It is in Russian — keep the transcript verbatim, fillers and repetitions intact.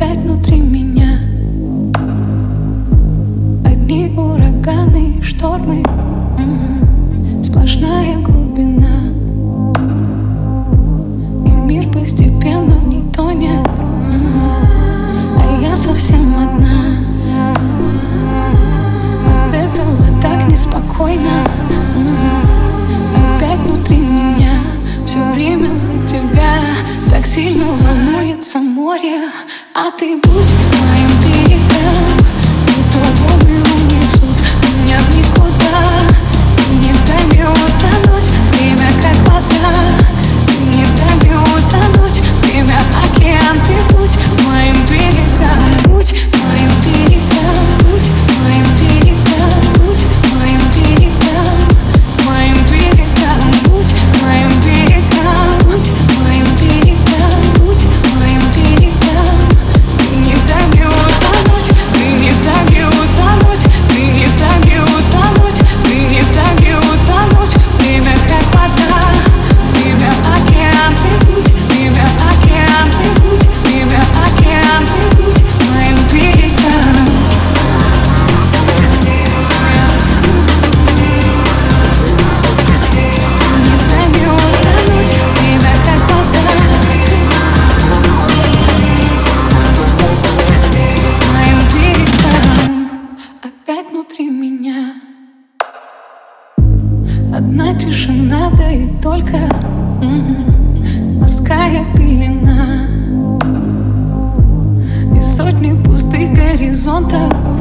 опять внутри меня. Одни ураганы, штормы, м-м, сплошная глубина. И мир постепенно в ней тонет, м-м, а я совсем одна. От этого так неспокойно, м-м, опять внутри меня. Все время за тебя так сильно волнуется море. А ты будь моим берегом, и то волны унесут меня в никуда. Ты не дай мне утонуть, время как вода. Ты не дай мне утонуть, время океан. Ты будь моим берегом, будь моим берегом, будь моим берегом, будь моим берегом, моим берегом, будь моим берегом, будь моим берегом, будь моим берегом. Ты не дай мне утонуть, ты не дай мне утонуть, ты не дай мне утонуть, ты не дай мне утонуть. Время как вода, время океан. Ты будь время океан, ты будь время океан. Ты будь моим берегом. Не дай мне утонуть, время как вода. Моим берегом, опять внутри меня. Одна тишина, да и только м-м, морская пелена. И сотни пустых горизонтов,